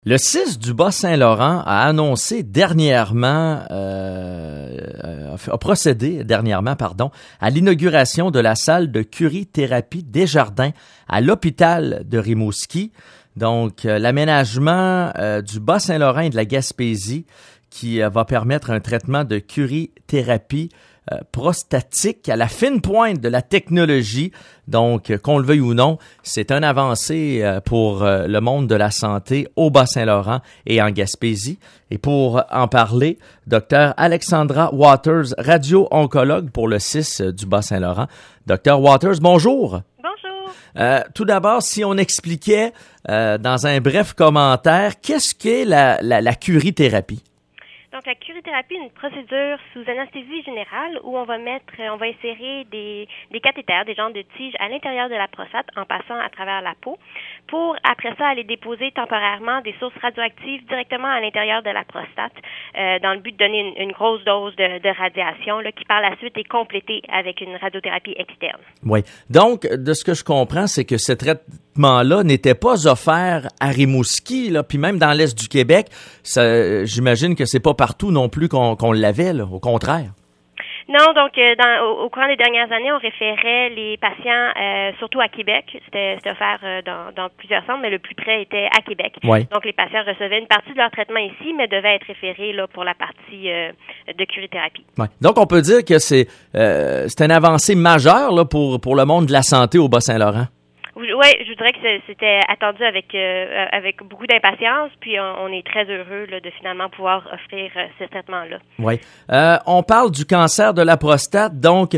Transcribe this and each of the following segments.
Le CIS du Bas-Saint-Laurent a annoncé a procédé dernièrement, à l'inauguration de la salle de curie-thérapie Desjardins à l'hôpital de Rimouski. Donc, l'aménagement du Bas-Saint-Laurent et de la Gaspésie qui va permettre un traitement de curie-thérapie prostatique à la fine pointe de la technologie. Donc, qu'on le veuille ou non, c'est une avancée pour le monde de la santé au Bas-Saint-Laurent et en Gaspésie. Et pour en parler, Dr. Alexandra Waters, radio-oncologue pour le CIS du Bas-Saint-Laurent. Dr. Waters, bonjour. Bonjour. Tout d'abord, si on expliquait dans un bref commentaire, qu'est-ce qu'est la curie-thérapie? Donc, la curie-thérapie est une procédure sous anesthésie générale où on va insérer des cathéters, des genres de tiges à l'intérieur de la prostate en passant à travers la peau pour, après ça, aller déposer temporairement des sources radioactives directement à l'intérieur de la prostate dans le but de donner une grosse dose de radiation là, qui, par la suite, est complétée avec une radiothérapie externe. Oui. Donc, de ce que je comprends, c'est que ce traitement-là n'était pas offert à Rimouski, là, puis même dans l'Est du Québec. J'imagine que c'est pas partout non plus qu'on l'avait, là, au contraire. Non, donc au courant des dernières années, on référait les patients surtout à Québec. C'était offert dans plusieurs centres, mais le plus près était à Québec. Oui. Donc les patients recevaient une partie de leur traitement ici, mais devaient être référés là pour la partie de curie-thérapie. Oui. Donc on peut dire que c'est une avancée majeure là pour le monde de la santé au Bas-Saint-Laurent. Oui, je dirais que c'était attendu avec beaucoup d'impatience, puis on est très heureux là, de finalement pouvoir offrir ce traitement-là. Oui. On parle du cancer de la prostate, donc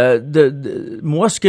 moi sur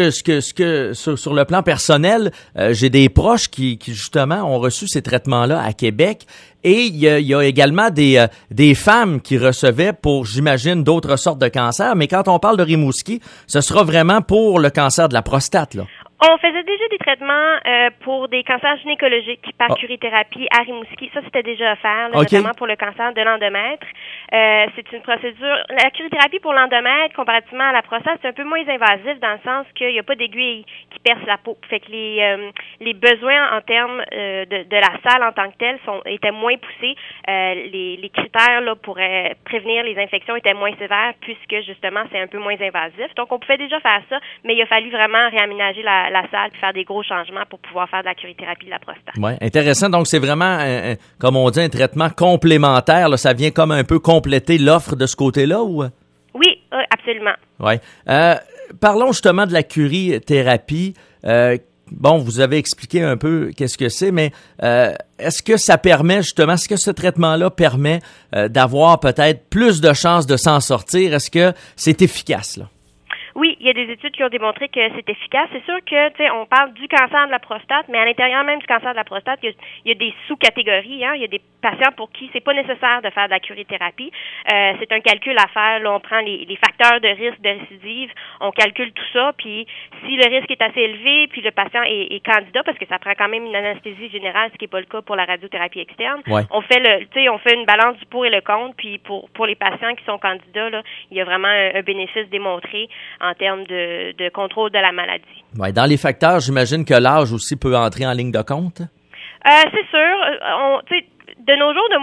le plan personnel, j'ai des proches qui justement ont reçu ces traitements-là à Québec. Et il y a également des femmes qui recevaient pour, j'imagine, d'autres sortes de cancers. Mais quand on parle de Rimouski, ce sera vraiment pour le cancer de la prostate, là. On faisait déjà des traitements pour des cancers gynécologiques par curie-thérapie à Rimouski. Ça, c'était déjà offert, là, okay. Notamment pour le cancer de l'endomètre. C'est une procédure... La curie-thérapie pour l'endomètre, comparativement à la prostate, c'est un peu moins invasif dans le sens qu'il n'y a pas d'aiguille qui perce la peau. Fait que les besoins en termes de la salle en tant que telle étaient moins poussés. Les critères là pour prévenir les infections étaient moins sévères puisque, justement, c'est un peu moins invasif. Donc, on pouvait déjà faire ça, mais il a fallu vraiment réaménager la salle puis faire des gros changements pour pouvoir faire de la curie-thérapie de la prostate. Oui, intéressant. Donc, c'est vraiment, comme on dit, un traitement complémentaire. Là. Ça vient comme un peu compléter l'offre de ce côté-là, ou? Oui, absolument. Oui. Parlons justement de la curie-thérapie. Bon, vous avez expliqué un peu qu'est-ce que c'est, mais est-ce que ça permet justement, est-ce que ce traitement-là permet d'avoir peut-être plus de chances de s'en sortir? Est-ce que c'est efficace, là? Oui, il y a des études qui ont démontré que c'est efficace. C'est sûr que, tu sais, on parle du cancer de la prostate, mais à l'intérieur même du cancer de la prostate, il y a des sous-catégories. Hein. Il y a des patients pour qui c'est pas nécessaire de faire de la curie-thérapie. C'est un calcul à faire. Là, on prend les facteurs de risque de récidive, on calcule tout ça, puis si le risque est assez élevé, puis le patient est candidat, parce que ça prend quand même une anesthésie générale, ce qui n'est pas le cas pour la radiothérapie externe. Ouais. On fait une balance du pour et le contre, puis pour les patients qui sont candidats, là, il y a vraiment un bénéfice démontré en termes de contrôle de la maladie. Ouais, dans les facteurs, j'imagine que l'âge aussi peut entrer en ligne de compte? C'est sûr. De nos jours,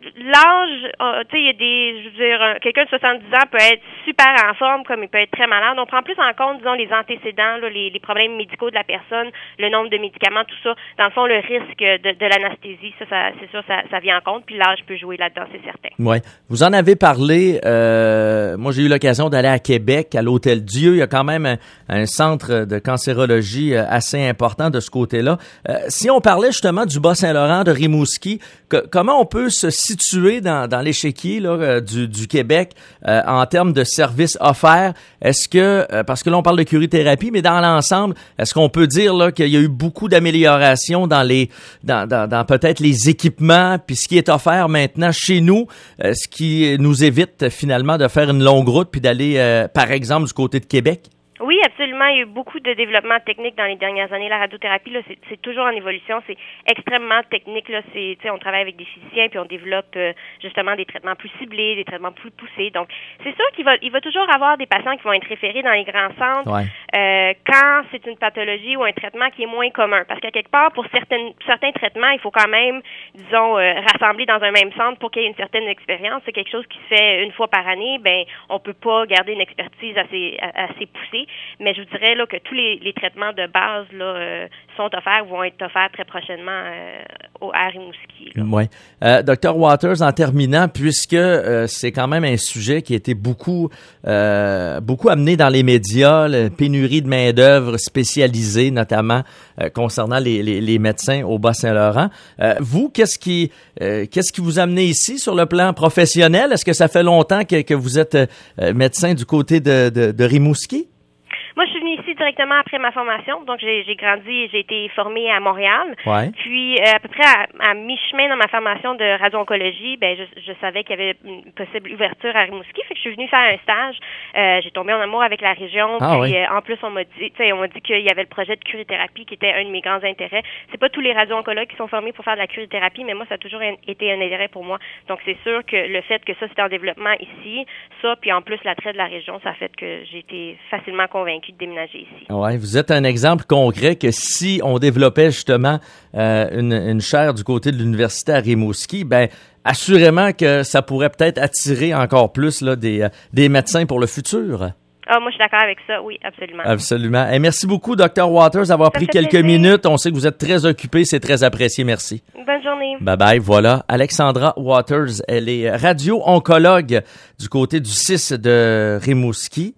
l'âge, il y a je veux dire, quelqu'un de 70 ans peut être super en forme, comme il peut être très malade. On prend plus en compte, disons, les antécédents, là, les problèmes médicaux de la personne, le nombre de médicaments, tout ça. Dans le fond, le risque de l'anesthésie, ça c'est sûr, ça vient en compte, puis l'âge peut jouer là-dedans, c'est certain. Oui. Vous en avez parlé, moi j'ai eu l'occasion d'aller à Québec, à l'Hôtel Dieu. Il y a quand même un centre de cancérologie assez important de ce côté-là. Si on parlait justement du Bas-Saint-Laurent, de Rimouski, comment on peut se situer dans l'échiquier là, du Québec en termes de services offerts? Est-ce que, parce que là on parle de curie-thérapie, mais dans l'ensemble, est-ce qu'on peut dire là qu'il y a eu beaucoup d'améliorations dans peut-être les équipements, puis ce qui est offert maintenant chez nous, ce qui nous évite finalement de faire une longue route puis d'aller, par exemple, du côté de Québec? Oui, absolument. effectivement, il y a eu beaucoup de développement technique dans les dernières années. La radiothérapie, là, c'est toujours en évolution. C'est extrêmement technique. Là, on travaille avec des physiciens, puis on développe justement des traitements plus ciblés, des traitements plus poussés. Donc, c'est sûr qu'il va toujours avoir des patients qui vont être référés dans les grands centres quand c'est une pathologie ou un traitement qui est moins commun. Parce qu'à quelque part, pour certains traitements, il faut quand même, disons, rassembler dans un même centre pour qu'il y ait une certaine expérience. C'est quelque chose qui se fait une fois par année. Ben, on peut pas garder une expertise assez poussée. Mais je vous dirais là que tous les traitements de base là sont offerts, vont être offerts très prochainement à Rimouski. Oui. Dr. Waters, en terminant, puisque c'est quand même un sujet qui a été beaucoup amené dans les médias, la pénurie de main-d'œuvre spécialisée, notamment concernant les médecins au Bas-Saint-Laurent. Vous, qu'est-ce qui vous a amené ici sur le plan professionnel? Est-ce que ça fait longtemps que vous êtes médecin du côté de Rimouski? Moi, je suis venue ici directement après ma formation. Donc, j'ai grandi et j'ai été formée à Montréal. Ouais. Puis, à peu près à mi-chemin dans ma formation de radio-oncologie, ben, je savais qu'il y avait une possible ouverture à Rimouski. Fait que je suis venue faire un stage. J'ai tombé en amour avec la région. En plus, on m'a dit qu'il y avait le projet de curithérapie qui était un de mes grands intérêts. C'est pas tous les radio-oncologues qui sont formés pour faire de la curithérapie, mais moi, ça a toujours été un intérêt pour moi. Donc, c'est sûr que le fait que ça, c'était en développement ici, ça, puis en plus, l'attrait de la région, ça a fait que j'ai été facilement convaincue de déménager ici. Ouais, vous êtes un exemple concret que si on développait justement une chaire du côté de l'université à Rimouski, ben assurément que ça pourrait peut-être attirer encore plus là des médecins pour le futur. Ah, moi, je suis d'accord avec ça, oui, absolument. Absolument. Et merci beaucoup, Dr. Waters, d'avoir pris quelques minutes. On sait que vous êtes très occupé, c'est très apprécié. Merci. Bonne journée. Bye-bye. Voilà, Alexandra Waters, elle est radio-oncologue du côté du CIS de Rimouski.